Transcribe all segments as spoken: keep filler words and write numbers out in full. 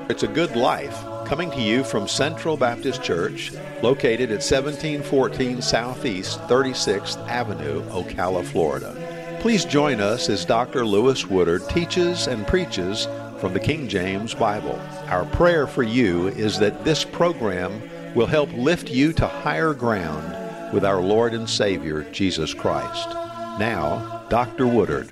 It's a Good Life, coming to you from Central Baptist Church, located at seventeen fourteen Southeast thirty-sixth Avenue, Ocala, Florida. Please join us as Doctor Lewis Woodard teaches and preaches from the King James Bible. Our prayer for you is that this program will help lift you to higher ground with our Lord and Savior, Jesus Christ. Now, Doctor Woodard.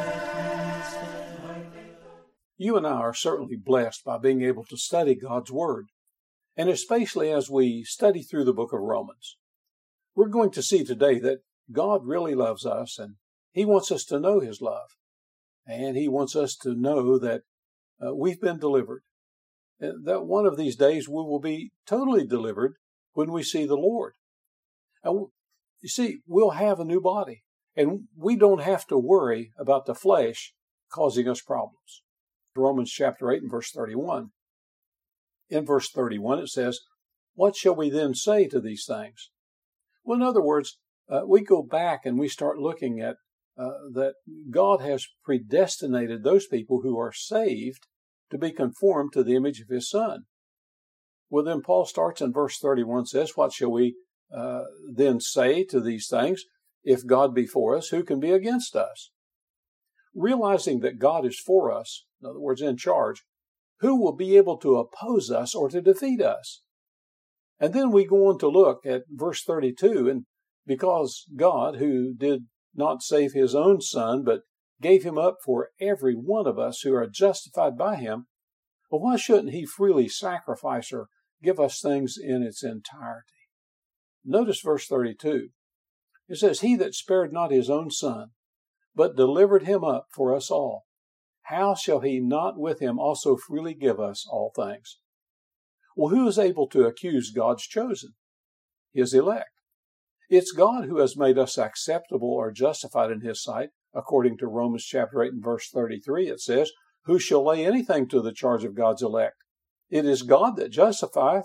You and I are certainly blessed by being able to study God's Word, and especially as we study through the book of Romans. We're going to see today that God really loves us, and He wants us to know His love, and He wants us to know that uh, we've been delivered, and that one of these days we will be totally delivered when we see the Lord. And you see, we'll have a new body, and we don't have to worry about the flesh causing us problems. Romans chapter eight and verse thirty-one. In verse thirty-one it says, "What shall we then say to these things?" Well, in other words, uh, we go back and we start looking at uh, that God has predestinated those people who are saved to be conformed to the image of His Son. Well, then Paul starts in verse thirty-one, says, "What shall we uh, then say to these things? If God be for us, who can be against us?" Realizing that God is for us, in other words, in charge, who will be able to oppose us or to defeat us? And then we go on to look at verse thirty-two, and because God, who did not save His own Son, but gave Him up for every one of us who are justified by Him, well, why shouldn't He freely sacrifice or give us things in its entirety? Notice verse thirty-two. It says, "He that spared not His own Son, but delivered Him up for us all, how shall He not with Him also freely give us all things?" Well, who is able to accuse God's chosen? His elect. It's God who has made us acceptable or justified in His sight. According to Romans chapter eight and verse thirty-three, it says, "Who shall lay anything to the charge of God's elect? It is God that justifieth."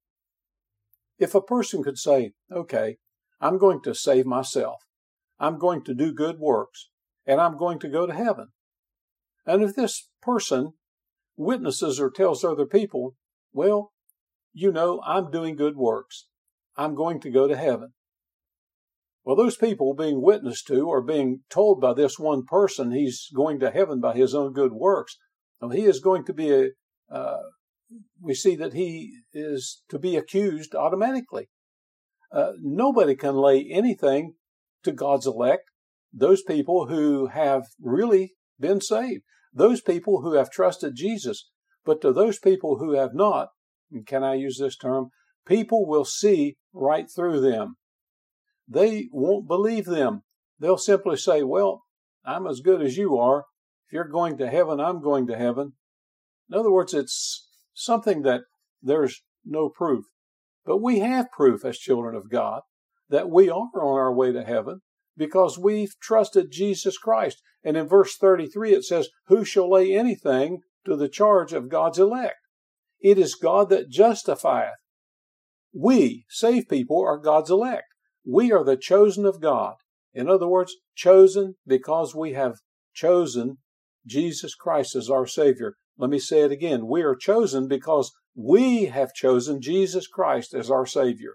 If a person could say, "Okay, I'm going to save myself. I'm going to do good works, and I'm going to go to heaven." And if this person witnesses or tells other people, "Well, you know, I'm doing good works. I'm going to go to heaven." Well, those people being witnessed to or being told by this one person he's going to heaven by his own good works, well, he is going to be a, uh, we see that he is to be accused automatically. Uh, nobody can lay anything to God's elect, those people who have really been saved, those people who have trusted Jesus. But to those people who have not, and can I use this term, people will see right through them. They won't believe them. They'll simply say, "Well, I'm as good as you are. If you're going to heaven, I'm going to heaven." In other words, it's something that there's no proof. But we have proof as children of God that we are on our way to heaven because we've trusted Jesus Christ. And in verse thirty-three it says, "Who shall lay anything to the charge of God's elect? It is God that justifieth." We, saved people, are God's elect. We are the chosen of God. In other words, chosen because we have chosen Jesus Christ as our Savior. Let me say it again. We are chosen because we have chosen Jesus Christ as our Savior.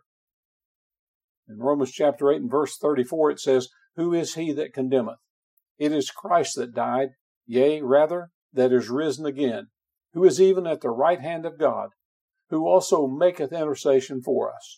In Romans chapter eight and verse thirty-four it says, "Who is he that condemneth? It is Christ that died, yea, rather, that is risen again, who is even at the right hand of God, who also maketh intercession for us."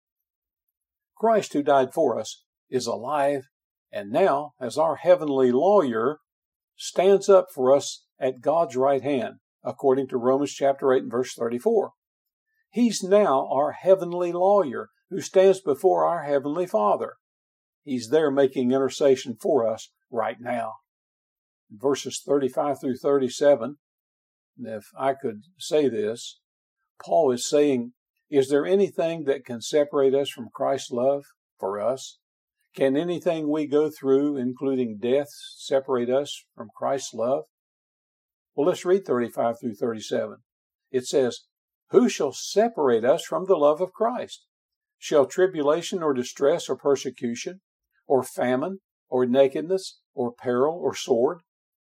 Christ, who died for us, is alive, and now, as our heavenly lawyer, stands up for us at God's right hand, according to Romans chapter eight and verse thirty-four. He's now our heavenly lawyer who stands before our heavenly Father. He's there making intercession for us right now. In verses thirty-five through thirty-seven, if I could say this, Paul is saying, is there anything that can separate us from Christ's love for us? Can anything we go through, including death, separate us from Christ's love? Well, let's read thirty-five through thirty-seven. It says, "Who shall separate us from the love of Christ? Shall tribulation or distress or persecution, or famine, or nakedness, or peril, or sword?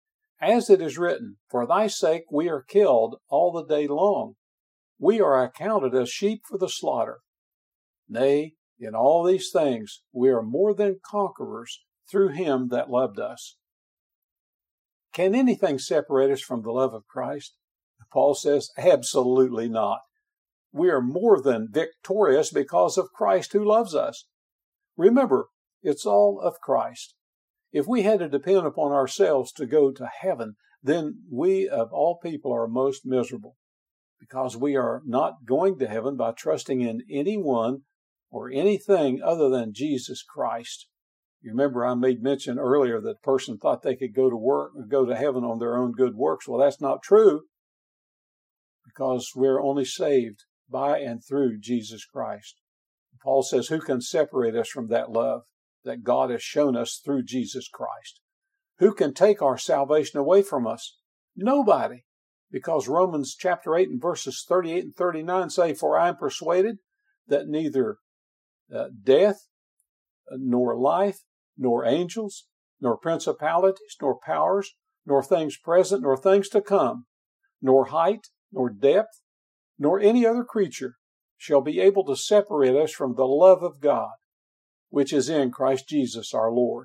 As it is written, for thy sake we are killed all the day long. We are accounted as sheep for the slaughter. Nay, in all these things we are more than conquerors through him that loved us. Can anything separate us from the love of Christ? Paul says, absolutely not. We are more than victorious because of Christ who loves us. Remember, it's all of Christ. If we had to depend upon ourselves to go to heaven, then we of all people are most miserable, because we are not going to heaven by trusting in anyone or anything other than Jesus Christ. You remember I made mention earlier that a person thought they could go to work or go to heaven on their own good works. Well, that's not true, because we're only saved by and through Jesus Christ. Paul says, who can separate us from that love that God has shown us through Jesus Christ? Who can take our salvation away from us? Nobody, because Romans chapter eight and verses thirty-eight and thirty-nine say, for I am persuaded that neither uh, death, uh, nor life, nor angels, nor principalities, nor powers, nor things present, nor things to come, nor height, nor depth, nor any other creature shall be able to separate us from the love of God, which is in Christ Jesus our Lord.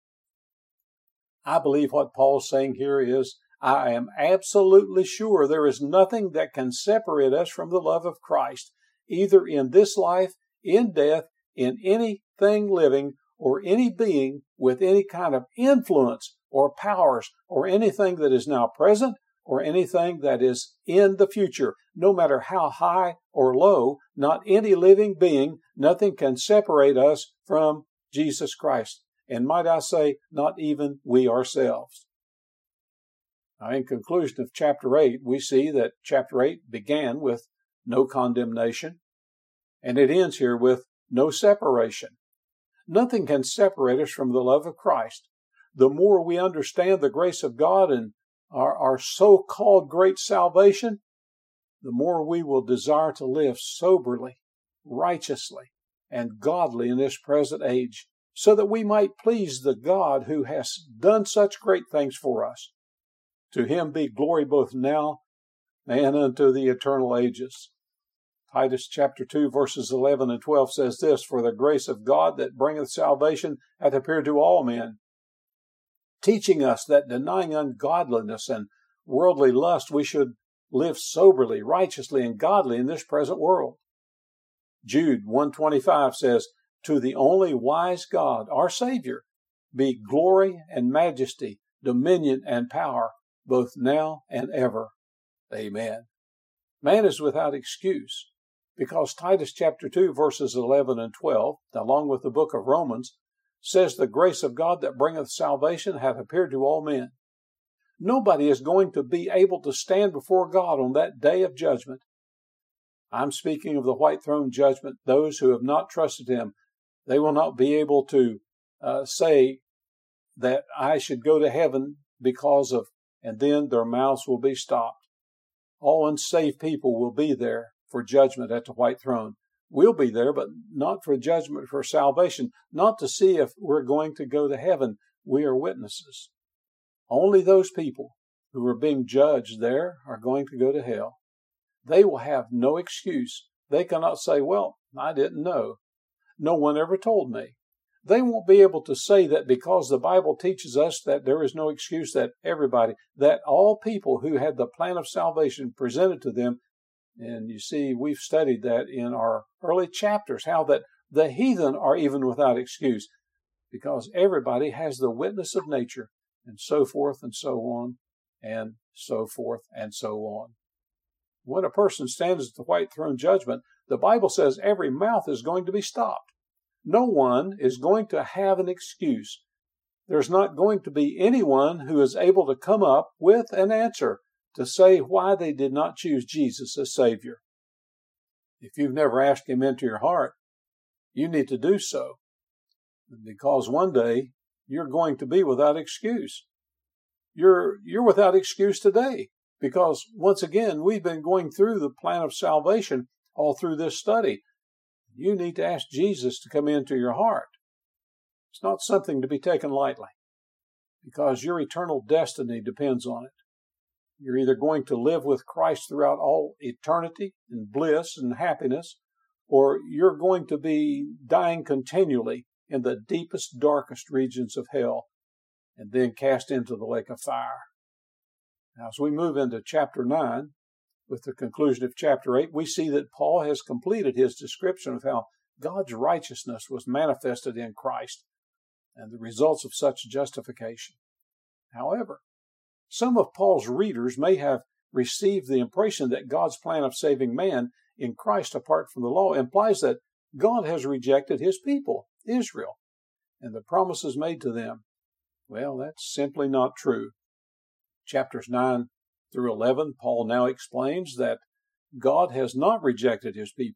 I believe what Paul's saying here is, I am absolutely sure there is nothing that can separate us from the love of Christ, either in this life, in death, in anything living, or any being with any kind of influence or powers or anything that is now present or anything that is in the future. No matter how high or low, not any living being, nothing can separate us from Jesus Christ. And might I say, not even we ourselves. Now, in conclusion of chapter eight, we see that chapter eight began with no condemnation, and it ends here with no separation. Nothing can separate us from the love of Christ. The more we understand the grace of God and our, our so-called great salvation, the more we will desire to live soberly, righteously, and godly in this present age, so that we might please the God who has done such great things for us. To him be glory both now and unto the eternal ages. Titus chapter two verses eleven and twelve says this, for the grace of God that bringeth salvation hath appeared to all men, teaching us that denying ungodliness and worldly lust, we should live soberly, righteously, and godly in this present world. Jude one twenty-five says, to the only wise God, our Savior, be glory and majesty, dominion and power, both now and ever. Amen. Man is without excuse, because Titus chapter two verses eleven and twelve, along with the book of Romans, says the grace of God that bringeth salvation hath appeared to all men. Nobody is going to be able to stand before God on that day of judgment. I'm speaking of the white throne judgment. Those who have not trusted him, they will not be able to uh, say that I should go to heaven because of, and then their mouths will be stopped. All unsaved people will be there for judgment at the white throne. We'll be there, but not for judgment, for salvation, not to see if we're going to go to heaven. We are witnesses. Only those people who are being judged there are going to go to hell. They will have no excuse. They cannot say, well, I didn't know. No one ever told me. They won't be able to say that because the Bible teaches us that there is no excuse, that everybody, that all people who had the plan of salvation presented to them, and you see, we've studied that in our early chapters, how that the heathen are even without excuse, because everybody has the witness of nature, and so forth and so on, and so forth and so on. When a person stands at the white throne judgment, the Bible says every mouth is going to be stopped. No one is going to have an excuse. There's not going to be anyone who is able to come up with an answer to say why they did not choose Jesus as Savior. If you've never asked him into your heart, you need to do so, because one day you're going to be without excuse. You're, you're without excuse today, because once again, we've been going through the plan of salvation all through this study. You need to ask Jesus to come into your heart. It's not something to be taken lightly. because your eternal destiny depends on it. You're either going to live with Christ throughout all eternity in bliss and happiness, or you're going to be dying continually in the deepest, darkest regions of hell and then cast into the lake of fire. Now, as we move into chapter nine, with the conclusion of chapter eight, we see that Paul has completed his description of how God's righteousness was manifested in Christ and the results of such justification. However, some of Paul's readers may have received the impression that God's plan of saving man in Christ apart from the law implies that God has rejected his people, Israel, and the promises made to them. Well, that's simply not true. Chapters nine through eleven, Paul now explains that God has not rejected his people.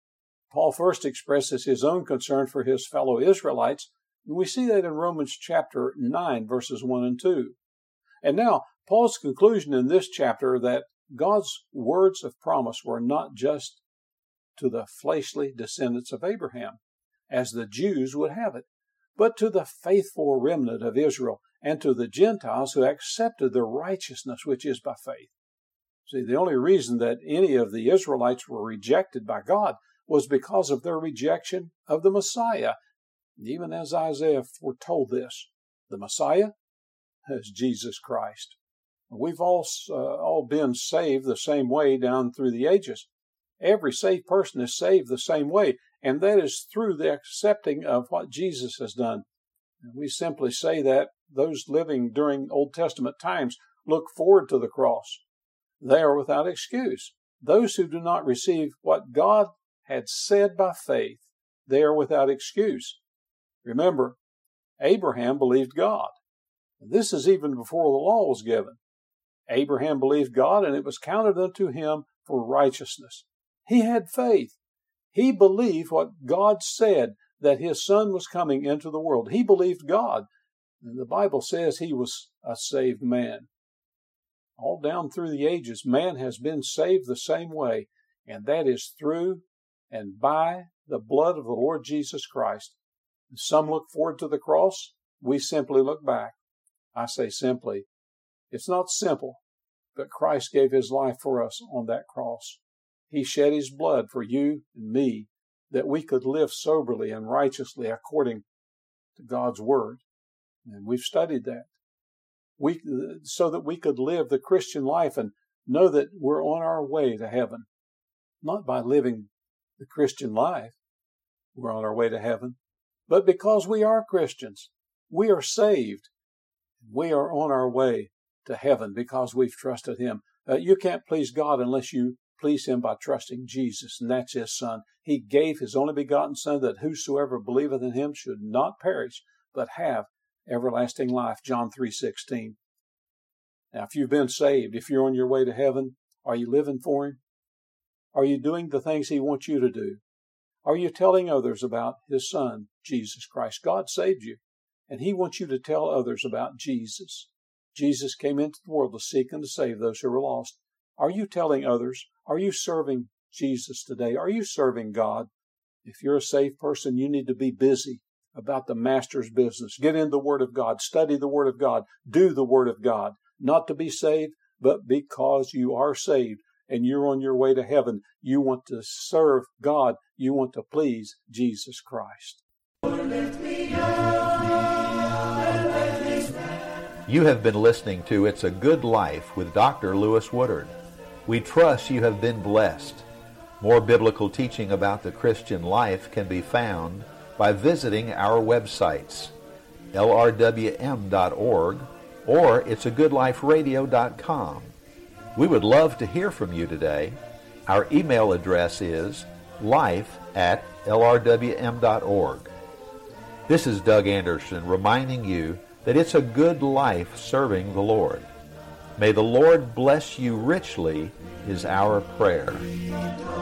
Paul first expresses his own concern for his fellow Israelites, and we see that in Romans chapter nine, verses one and two. And now, Paul's conclusion in this chapter that God's words of promise were not just to the fleshly descendants of Abraham, as the Jews would have it, but to the faithful remnant of Israel and to the Gentiles who accepted the righteousness which is by faith. See, the only reason that any of the Israelites were rejected by God was because of their rejection of the Messiah. Even as Isaiah foretold this, the Messiah is Jesus Christ. We've all, uh, all been saved the same way down through the ages. Every saved person is saved the same way, and that is through the accepting of what Jesus has done. And we simply say that those living during Old Testament times look forward to the cross. They are without excuse. Those who do not receive what God had said by faith, they are without excuse. Remember, Abraham believed God. This is even before the law was given. Abraham believed God, and it was counted unto him for righteousness. He had faith. He believed what God said, that his son was coming into the world. He believed God. And the Bible says he was a saved man. All down through the ages, man has been saved the same way, and that is through and by the blood of the Lord Jesus Christ. Some look forward to the cross. We simply look back. I say simply. It's not simple, but Christ gave his life for us on that cross. He shed his blood for you and me, that we could live soberly and righteously according to God's word. And we've studied that. We, so that we could live the Christian life and know that we're on our way to heaven. Not by living the Christian life, we're on our way to heaven, but because we are Christians. We are saved. We are on our way to heaven because we've trusted him. Uh, you can't please God unless you please him by trusting Jesus, and that's his son. He gave his only begotten son, that whosoever believeth in him should not perish, but have everlasting life. John three sixteen. Now, if you've been saved, if you're on your way to heaven, are you living for him? Are you doing the things he wants you to do? Are you telling others about his son, Jesus Christ? God saved you, and he wants you to tell others about Jesus. Jesus came into the world to seek and to save those who were lost. Are you telling others? Are you serving Jesus today? Are you serving God? If you're a saved person, you need to be busy about the Master's business. Get in the Word of God. Study the Word of God. Do the Word of God. Not to be saved, but because you are saved and you're on your way to heaven. You want to serve God. You want to please Jesus Christ. You have been listening to It's a Good Life with Doctor Lewis Woodard. We trust you have been blessed. More biblical teaching about the Christian life can be found by visiting our websites, L R W M dot org or it's a good life radio dot com. We would love to hear from you today. Our email address is life at L R W M dot org. This is Doug Anderson reminding you that it's a good life serving the Lord. May the Lord bless you richly is our prayer.